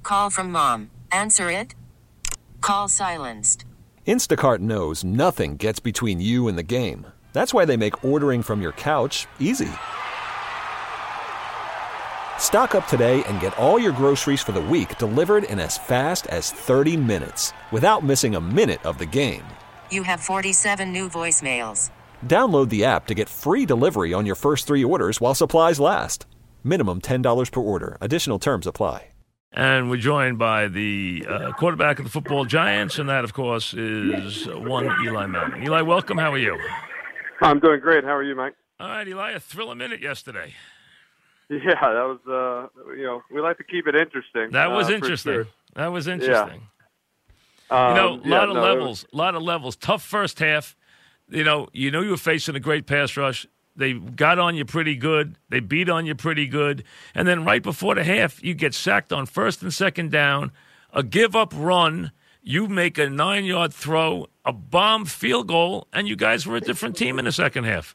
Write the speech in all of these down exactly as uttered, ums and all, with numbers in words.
Call from mom. Answer it. Call silenced. Instacart knows nothing gets between you and the game. That's why they make ordering from your couch easy. Stock up today and get all your groceries for the week delivered in as fast as thirty minutes without missing a minute of the game. You have forty-seven new voicemails. Download the app to get free delivery on your first three orders while supplies last. Minimum ten dollars per order. Additional terms apply. And we're joined by the uh, quarterback of the football Giants, and that, of course, is one Eli Manning. Eli, welcome. How are you? I'm doing great. How are you, Mike? All right, Eli, a thrill a minute yesterday. Yeah, that was, uh, you know, we like to keep it interesting. That was uh, interesting. Sure. That was interesting. Yeah. You know, Um, a lot yeah, of no, levels, a lot of levels. Tough first half. You know, you know you were facing a great pass rush. They got on you pretty good. They beat on you pretty good. And then right before the half, you get sacked on first and second down, a give-up run, you make a nine-yard throw, a bomb field goal, and you guys were a different team in the second half.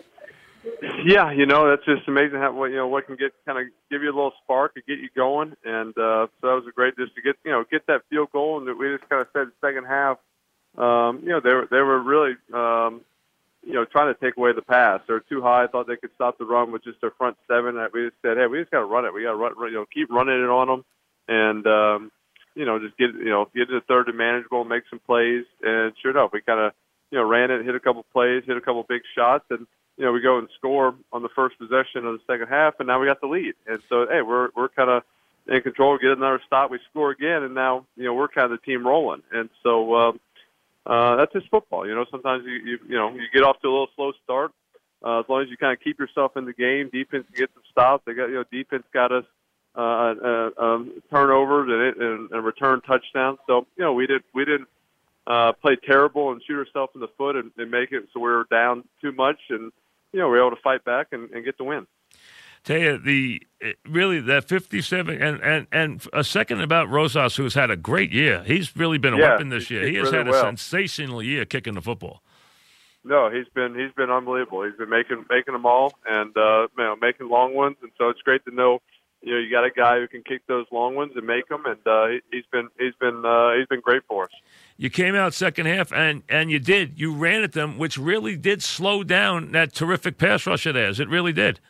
Yeah, you know, that's just amazing how, you know, what can get kind of give you a little spark and get you going. And uh, so that was a great just to get, you know, get that field goal. And we just kind of said the second half, um, you know, they were, they were really, um, you know, trying to take away the pass. They were too high. I thought they could stop the run with just their front seven. We just said, hey, we just got to run it. We got to run, you know, keep running it on them. And, um, you know, just get, you know, get to the third and manageable, make some plays. And sure enough, we kind of, you know, ran it, hit a couple plays, hit a couple big shots. And, you know, we go and score on the first possession of the second half, and now we got the lead. And so, hey, we're we're kind of in control. Get another stop, we score again, and now, you know, we're kind of the team rolling. And so um, uh, that's just football. You know, sometimes you you, you know you get off to a little slow start. Uh, as long as you kind of keep yourself in the game, defense gets some stops. They got you know defense got us uh, uh, um, turnovers and, and, and return touchdowns. So you know we did we didn't uh, play terrible and shoot ourselves in the foot and, and make it so we were down too much and. You know, we're able to fight back and, and get the win. Tell you, the really, that fifty-seven, and, and, and a second about Rosas, who's had a great year. He's really been a yeah, weapon this year. He has really had a well. sensational year kicking the football. No, he's been he's been unbelievable. He's been making making them all and uh, you know, making long ones, and so it's great to know. You know, you got a guy who can kick those long ones and make them, and uh, he, he's been he's been uh, he's been great for us. You came out second half, and, and you did. You ran at them, which really did slow down that terrific pass rush of theirs. It really did.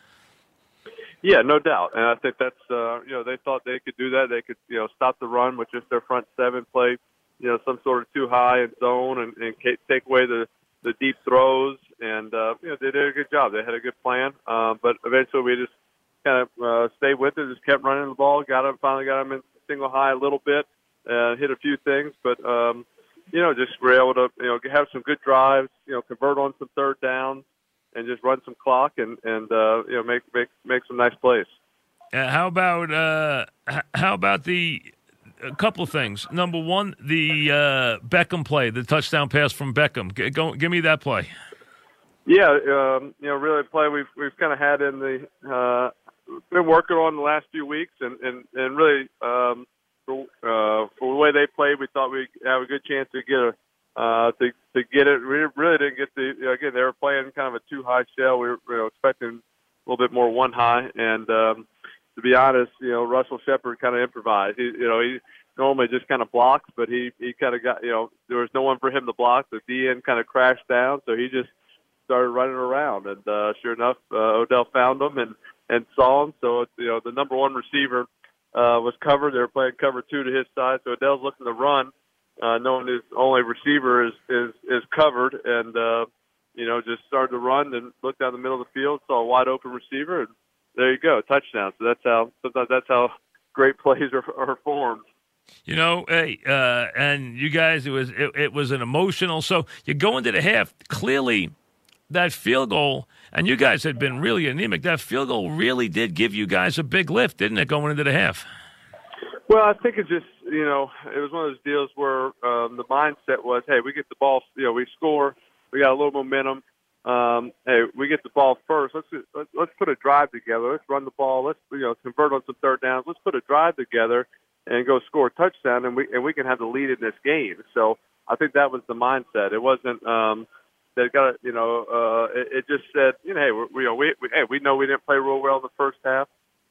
Yeah, no doubt. And I think that's, uh, you know, they thought they could do that. They could, you know, stop the run with just their front seven, play, you know, some sort of too high and zone and, and take away the, the deep throws. And, uh, you know, they did a good job. They had a good plan. Uh, but eventually we just kind of uh, stayed with it, just kept running the ball, got them, finally got them in single high a little bit, uh, hit a few things. But, um, you know, just were able to, you know, have some good drives, you know, convert on some third downs and just run some clock and, and uh, you know, make, make, make some nice plays. Uh, how about, uh, how about the, a couple of things. Number one, the uh, Beckham play, the touchdown pass from Beckham. G- go, give me that play. Yeah, um, you know, really a play we've, we've kind of had in the, uh, been working on the last few weeks and, and, and really, um, For, uh, for the way they played, we thought we'd have a good chance to get a uh, to to get it. We really didn't get the you know, again. They were playing kind of a two high shell. We were you know, expecting a little bit more one high. And um, to be honest, you know, Russell Shepard kind of improvised. He, you know, he normally just kind of blocks, but he he kind of got you know there was no one for him to block. The D N kind of crashed down, so he just started running around. And uh, sure enough, uh, Odell found him and and saw him. So you know, the number one receiver. Uh, was covered. They were playing cover two to his side, so Adele's looking to run, uh, knowing his only receiver is is, is covered, and uh, you know just started to run and looked down the middle of the field, saw a wide open receiver, and there you go, touchdown. So that's how sometimes that's how great plays are, are formed. You know, hey, uh, and you guys, it was it, it was an emotional. So you go into the half clearly. That field goal, and you guys had been really anemic, that field goal really did give you guys a big lift, didn't it, going into the half? Well, I think it just, you know, it was one of those deals where um, the mindset was, hey, we get the ball, you know, we score, we got a little momentum. Um, hey, we get the ball first. Let's, let's let's put a drive together. Let's run the ball. Let's, you know, convert on some third downs. Let's put a drive together and go score a touchdown, and we and we can have the lead in this game. So I think that was the mindset. It wasn't um, – They got, you know, uh, it, it just said, you know, hey, we, we, we, hey, we know we didn't play real well in the first half.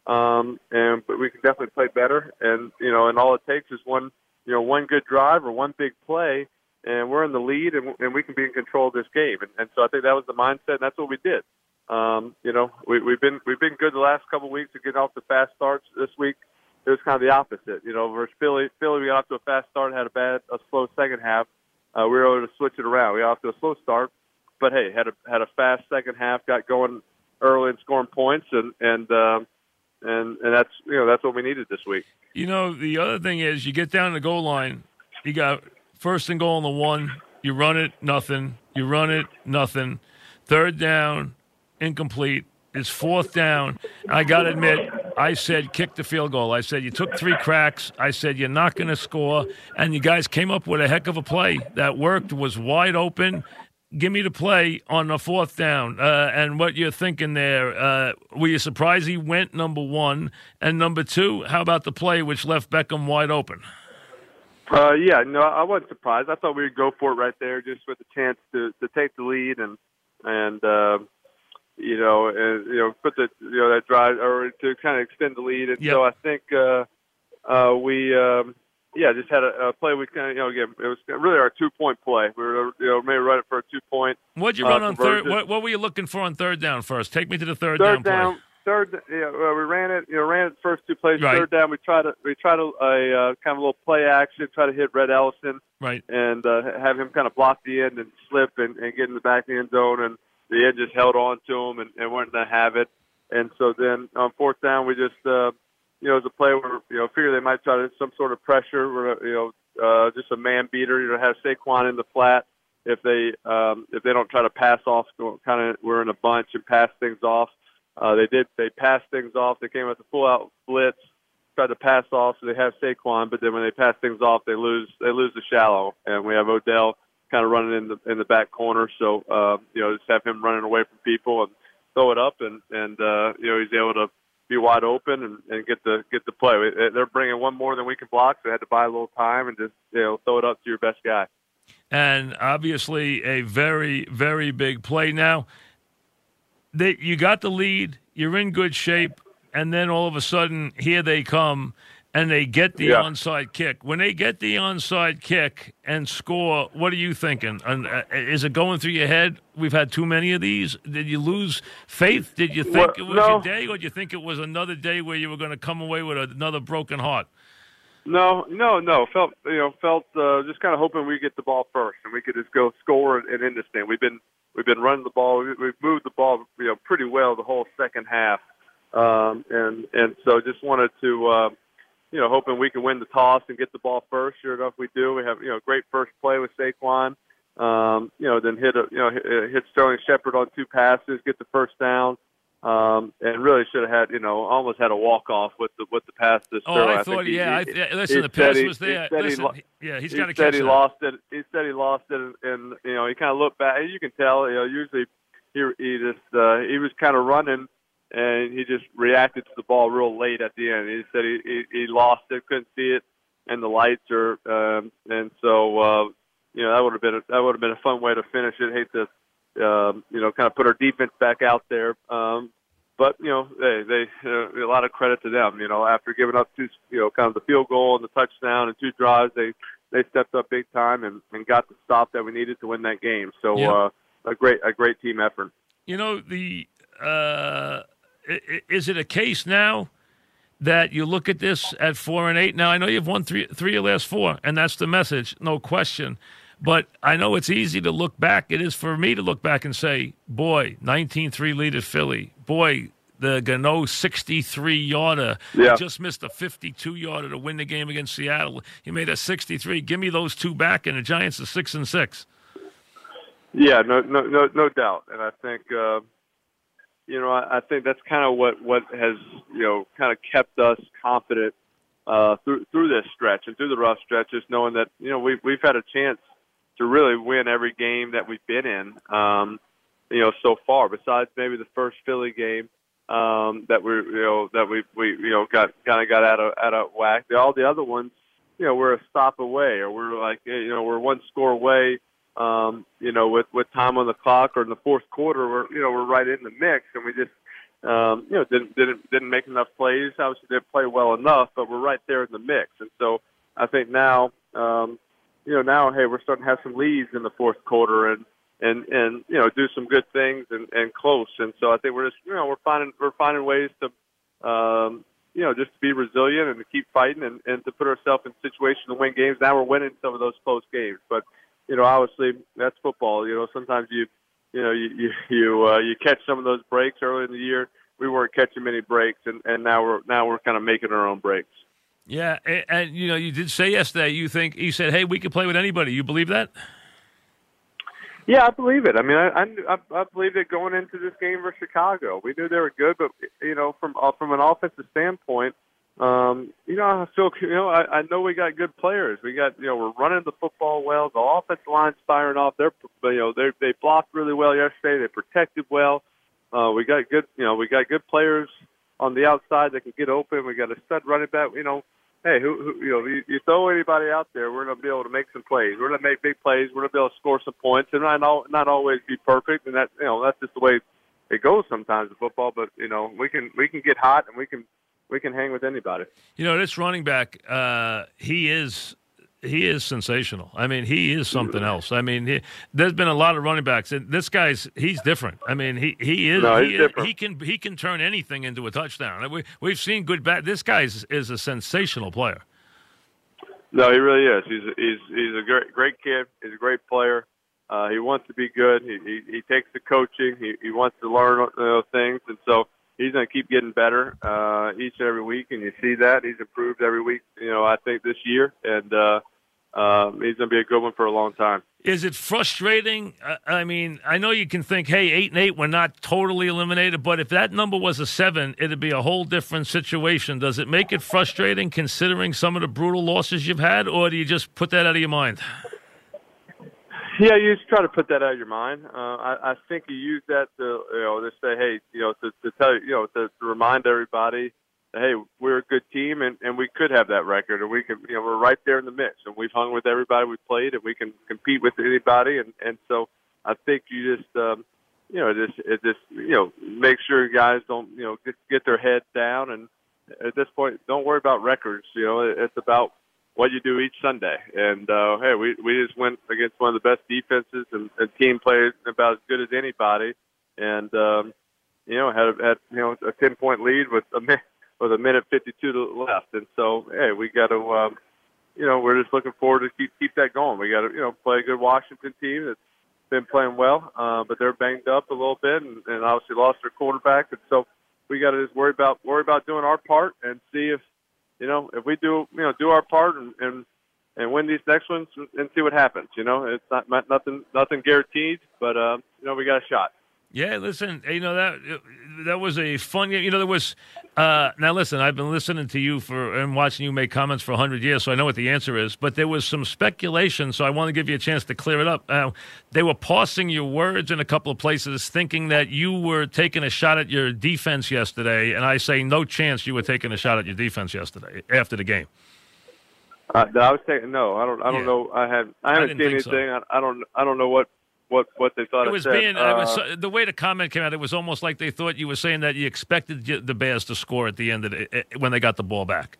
um, and but we can definitely play better. And you know, and all it takes is one, you know, one good drive or one big play, and we're in the lead, and, and we can be in control of this game. And, and so I think that was the mindset, and that's what we did. Um, you know, we, we've been we've been good the last couple of weeks of getting off the fast starts. This week it was kind of the opposite. You know, versus Philly, Philly we got off to a fast start, had a bad, a slow second half. Uh, we were able to switch it around. We got off to a slow start, but hey, had a had a fast second half, got going early and scoring points, and and um, and and that's you know that's what we needed this week. You know, the other thing is you get down the goal line, you got first and goal on the one, you run it, nothing. You run it, nothing. Third down, incomplete. It's fourth down. I got to admit, I said kick the field goal. I said you took three cracks. I said you're not going to score. And you guys came up with a heck of a play that worked, was wide open. Give me the play on the fourth down uh, and what you're thinking there. Uh, were you surprised he went number one? And number two, how about the play which left Beckham wide open? Uh, yeah, no, I wasn't surprised. I thought we would go for it right there, just with a chance to, to take the lead and and uh, you know and you know put the you know that drive or to kind of extend the lead. And yep. so I think uh, uh, we um, yeah just had a, a play. We kind of you know again it was really our two point play. We were you know maybe run it for a two point. What'd you run uh, on third? What, what were you looking for on third down first? Take me to the third, third down, down play. Third, you know, we ran it. You know, ran it the first two plays. Right. Third down, we tried to we tried a, a uh, kind of a little play action, try to hit Red Ellison, right, and uh, have him kind of block the end and slip and, and get in the back of the end zone, and the end just held on to him and, and weren't going to have it. And so then on fourth down, we just uh, you know, it was a play where you know figure they might try to some sort of pressure, where, you know, uh, just a man beater, you know, have Saquon in the flat. If they um, if they don't try to pass off, kind of we're in a bunch and pass things off. Uh, they did. They passed things off. They came with a full-out blitz, tried to pass off, so they have Saquon. But then when they pass things off, they lose. They lose the shallow, and we have Odell kind of running in the in the back corner. So uh, you know, just have him running away from people and throw it up, and and uh, you know he's able to be wide open and, and get the get the play. They're bringing one more than we can block, so they had to buy a little time and just you know throw it up to your best guy. And obviously, a very very big play now. They, you got the lead, you're in good shape, and then all of a sudden, here they come, and they get the yeah. onside kick. When they get the onside kick and score, what are you thinking? And, uh, is it going through your head, we've had too many of these? Did you lose faith? Did you think well, it was no. your day, or did you think it was another day where you were going to come away with another broken heart? No, no, no. Felt you know felt uh, just kind of hoping we get the ball first and we could just go score and end this thing. We've been we've been running the ball. We've moved the ball you know pretty well the whole second half, um, and and so just wanted to uh, you know hoping we can win the toss and get the ball first. Sure enough, we do. We have you know great first play with Saquon. Um, you know then hit a you know hit, hit Sterling Shepard on two passes, get the first down. Um, and really should have had, you know, almost had a walk off with the with the pass to Sterling. Oh, I, I thought, yeah. He, I, listen, the pass he, was there. He listen, he, yeah, he's he got to catch said he that. lost it. He said he lost it, and, and you know, he kind of looked back. You can tell, you know, usually he he just uh, he was kind of running, and he just reacted to the ball real late at the end. He said he he, he lost it, couldn't see it, and the lights are, um, and so uh, you know, that would have been a, that would have been a fun way to finish it. Hate to, um, you know, kind of put our defense back out there. Um, But, you know, they, they uh, a lot of credit to them. You know, after giving up two, you know, kind of the field goal and the touchdown and two drives, they, they stepped up big time and, and got the stop that we needed to win that game. So yeah. uh, a great a great team effort. You know, the uh, is it a case now that you look at this at four and eight? Now, I know you've won three three of your last four, and that's the message, no question. But I know it's easy to look back. It is for me to look back and say, boy, nineteen three lead at Philly. Boy, the Gano sixty-three-yarder. Yeah. He just missed a fifty-two-yarder to win the game against Seattle. He made a sixty-three. Give me those two back, and the Giants are six and six. Yeah, no, no, no, no doubt. And I think, uh, you know, I, I think that's kind of what, what has, you know, kind of kept us confident uh, through through this stretch and through the rough stretches, knowing that, you know, we've we've had a chance to really win every game that we've been in, um, you know, so far. Besides maybe the first Philly game um, that we, you know, that we, we, you know, got kind of got out of out of whack. All the other ones, you know, we're a stop away, or we're like, you know, we're one score away. Um, you know, with with time on the clock, or in the fourth quarter, we're, you know, we're right in the mix, and we just, um, you know, didn't didn't didn't make enough plays. Obviously, didn't play well enough, but we're right there in the mix. And so I think now, um, you know, now hey, we're starting to have some leads in the fourth quarter and and and you know, do some good things and, and close. And so I think we're just you know we're finding we're finding ways to um, you know just to be resilient and to keep fighting and, and to put ourselves in situations to win games. Now we're winning some of those close games, but you know, obviously that's football. You know, sometimes you you know you you you, uh, you catch some of those breaks early in the year. We weren't catching many breaks, and, and now we're now we're kind of making our own breaks. Yeah, and, and you know, you did say yesterday you think you said, "Hey, we can play with anybody." You believe that? Yeah, I believe it. I mean, I I, I believed it going into this game versus Chicago. We knew they were good, but you know, from uh, from an offensive standpoint, um, you know, I feel you know I, I know we got good players. We got you know we're running the football well. The offensive line's firing off. They're you know they they blocked really well yesterday. They protected well. Uh, we got good you know we got good players on the outside that can get open. We got a stud running back. You know, hey, who, who you know you, you throw anybody out there, we're gonna be able to make some plays. We're gonna make big plays. We're gonna be able to score some points, and not all, not always be perfect. And that you know that's just the way it goes sometimes in football. But you know we can we can get hot and we can. We can hang with anybody. You know, this running back, uh, he is he is sensational. I mean, he is something else. I mean, he, there's been a lot of running backs, and this guy's he's different. I mean, he he is no, he's he, different. he can he can turn anything into a touchdown. We we've seen good back. This guy is, is a sensational player. No, he really is. He's a, he's he's a great great kid. He's a great player. Uh, he wants to be good. He he, he takes the coaching. He he wants to learn you know, things, and so. He's going to keep getting better uh, each and every week, and you see that. He's improved every week, you know, I think this year, and uh, um, he's going to be a good one for a long time. Is it frustrating? I mean, I know you can think, hey, eight and eight, we're not totally eliminated, but if that number was a seven, it'd be a whole different situation. Does it make it frustrating considering some of the brutal losses you've had, or do you just put that out of your mind? Yeah, you just try to put that out of your mind. Uh, I, I think you use that to, you know, to say, hey, you know, to, to tell you know, to, to remind everybody that, hey, we're a good team and, and we could have that record, or we can, you know, we're right there in the mix, and we've hung with everybody we've played, and we can compete with anybody, and, and so I think you just, um, you know, just it just you know, make sure guys don't, you know, get get their heads down, and at this point, don't worry about records. You know, it's about what you do each Sunday. And, uh, hey, we, we just went against one of the best defenses and, and team played about as good as anybody. And, um, you know, had, had, you know, a ten point lead with a minute, with a minute fifty-two to left. And so, hey, we got to, um, you know, we're just looking forward to keep, keep that going. We got to, you know, play a good Washington team that's been playing well, uh, but they're banged up a little bit and, and obviously lost their quarterback. And so we got to just worry about, worry about doing our part and see if, you know, if we do, you know, do our part and, and, and win these next ones and see what happens. You know, it's not nothing, nothing guaranteed, but, uh, you know, we got a shot. Yeah, listen, you know, that that was a fun game. You know, there was, uh, now listen, I've been listening to you for and watching you make comments for one hundred years, so I know what the answer is, but there was some speculation, so I want to give you a chance to clear it up. Uh, they were parsing your words in a couple of places, thinking that you were taking a shot at your defense yesterday, and I say no chance you were taking a shot at your defense yesterday after the game. Uh, I was saying no. I don't. I don't Yeah. know. I have. I haven't I seen anything. so. I, I don't. I don't know what. What what they thought it was I said. being Uh, it was, the way the comment came out. It was almost like they thought you were saying that you expected the Bears to score at the end of the, when they got the ball back.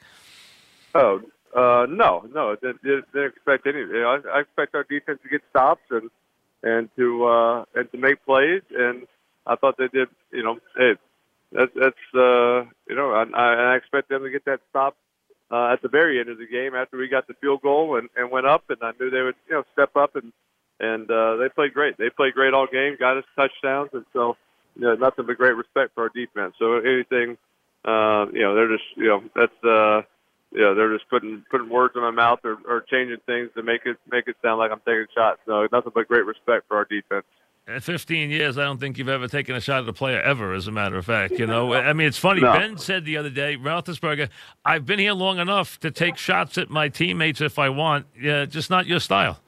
Oh uh, no, no, didn't, didn't expect any. You know, I, I expect our defense to get stops and and to uh, and to make plays. And I thought they did. You know, hey, that's that's uh, you know, I, I expect them to get that stop uh, at the very end of the game after we got the field goal and, and went up. And I knew they would you know step up and. And uh, they played great. They played great all game, got us touchdowns, and so you know, nothing but great respect for our defense. So anything, uh, you know, they're just you know that's uh, you know they're just putting putting words in my mouth or, or changing things to make it make it sound like I'm taking shots. So nothing but great respect for our defense. In fifteen years, I don't think you've ever taken a shot at a player ever, as a matter of fact. You know, I mean, it's funny. No. Ben said the other day, Roethlisberger, I've been here long enough to take shots at my teammates if I want. Yeah, just not your style.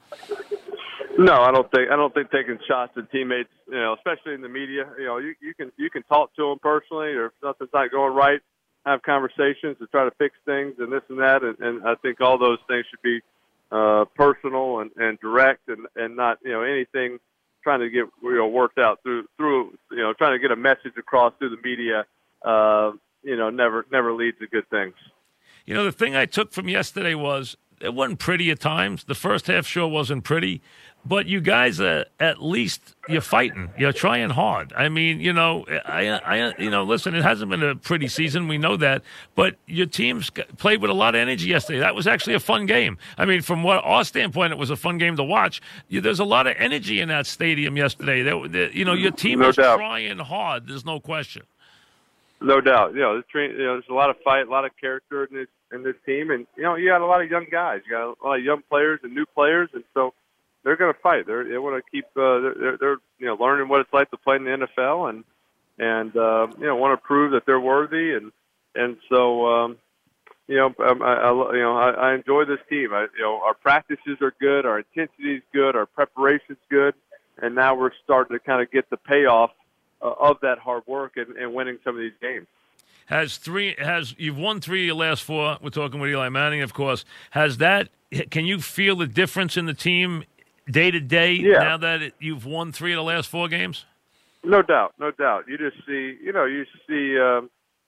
No, I don't think I don't think taking shots at teammates, you know, especially in the media, you know, you, you can you can talk to them personally, or if something's not going right, have conversations to try to fix things and this and that, and, and I think all those things should be uh, personal and, and direct, and, and not you know anything trying to get you know worked out through through you know trying to get a message across through the media, uh, you know, never never leads to good things. You know, the thing I took from yesterday was it wasn't pretty at times. The first half sure wasn't pretty, but you guys, uh, at least you're fighting. You're trying hard. I mean, you know, I, I, you know, listen, it hasn't been a pretty season. We know that, but your teams played with a lot of energy yesterday. That was actually a fun game. I mean, from what our standpoint, it was a fun game to watch. You, there's a lot of energy in that stadium yesterday. There, there, you know, your team no was doubt. trying hard. There's no question. No doubt. You know, the train, you know, there's a lot of fight, a lot of character in this in this team, and you know, you got a lot of young guys. You got a lot of young players and new players, and so they're going to fight. They're, they want to keep. Uh, they're, they're you know learning what it's like to play in the N F L, and and uh, you know want to prove that they're worthy, and and so um, you know um, I, I you know I, I enjoy this team. I, you know our practices are good, our intensity is good, our preparation's good, and now we're starting to kind of get the payoff uh, of that hard work and, and winning some of these games. Has three has you've won three of your last four. We're talking with Eli Manning, of course. Has that? Can you feel the difference in the team day to day yeah. now that it, you've won three of the last four games? No doubt, no doubt. You just see, you know, you see, um,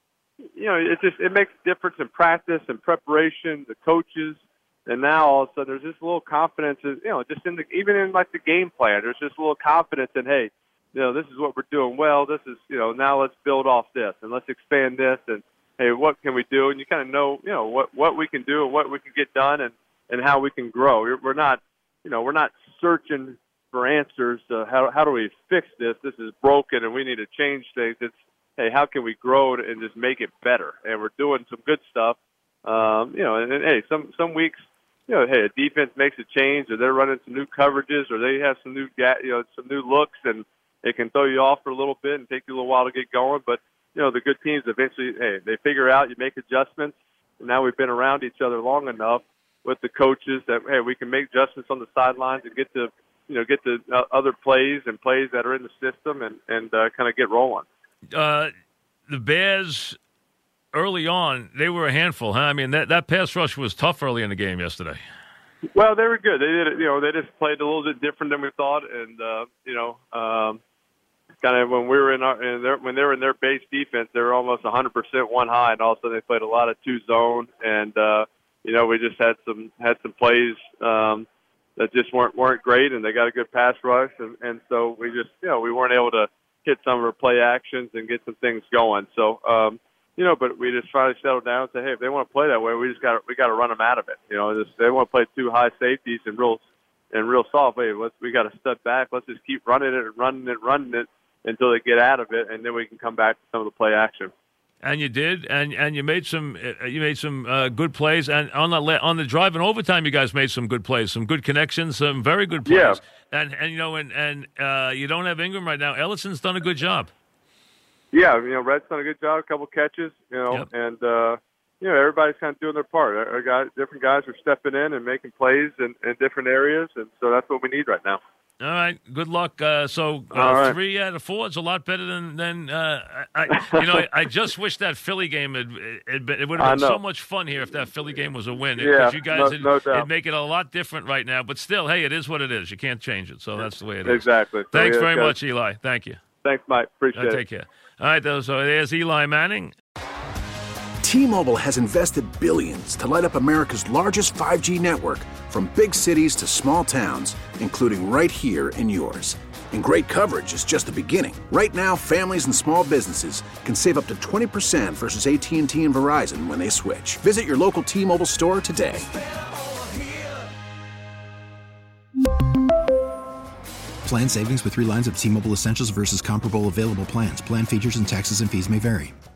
you know, it just it makes a difference in practice and preparation, the coaches, and now all of a sudden there's this little confidence, in, you know, just in the even in like the game plan. There's just a little confidence in, hey, you know, this is what we're doing well. This is, you know, now let's build off this and let's expand this. And, hey, what can we do? And you kind of know, you know, what, what we can do and what we can get done and, and how we can grow. We're not, you know, we're not searching for answers to how, how do we fix this? This is broken and we need to change things. It's, hey, how can we grow it and just make it better? And we're doing some good stuff. Um, you know, and, and, hey, some, some weeks, you know, hey, a defense makes a change or they're running some new coverages or they have some new, you know, some new looks and, it can throw you off for a little bit and take you a little while to get going. But, you know, the good teams eventually, hey, they figure out, you make adjustments. And now we've been around each other long enough with the coaches that, hey, we can make adjustments on the sidelines and get to, you know, get to uh, other plays and plays that are in the system and, and uh, kind of get rolling. Uh, the Bears, early on, they were a handful, huh? I mean, that, that pass rush was tough early in the game yesterday. Well, they were good. They did it, you know, they just played a little bit different than we thought. And, uh, you know, um, kind of when we were in our, in their, when they were in their base defense, they were almost one hundred percent one high. And also they played a lot of two zone. And, uh, you know, we just had some, had some plays, um, that just weren't, weren't great. And they got a good pass rush. And, and so we just, you know, we weren't able to hit some of our play actions and get some things going. So, um, you know, but we just try to settle down and say, hey, if they want to play that way, we just got we got to run them out of it. You know, just, they want to play two high safeties and real and real soft. Hey, let's we got to step back. Let's just keep running it, and running it, running it until they get out of it, and then we can come back to some of the play action. And you did, and and you made some you made some uh, good plays, and on the on the drive and overtime, you guys made some good plays, some good connections, some very good plays. Yeah. And and you know, and and uh, you don't have Ingram right now. Ellison's done a good job. Yeah, you know, Red's done a good job, a couple catches, you know, yep. and, uh, you know, everybody's kind of doing their part. Our guys, different guys are stepping in and making plays in, in different areas, and so that's what we need right now. All right, good luck. Uh, so uh, right. three out of four is a lot better than than uh, I. You know, I just wish that Philly game had, had been, it would have been so much fun here if that Philly game was a win. Yeah, you guys, no, it'd, no doubt. it'd make it a lot different right now. But still, hey, it is what it is. You can't change it. So that's the way it is. Exactly. Thanks so, yeah, very guys. much, Eli. Thank you. Thanks, Mike. Appreciate uh, it. Take care. All right, though, so there's Eli Manning. T-Mobile has invested billions to light up America's largest five G network, from big cities to small towns, including right here in yours. And great coverage is just the beginning. Right now, families and small businesses can save up to twenty percent versus A T and T and Verizon when they switch. Visit your local T-Mobile store today. Plan savings with three lines of T-Mobile Essentials versus comparable available plans. Plan features and taxes and fees may vary.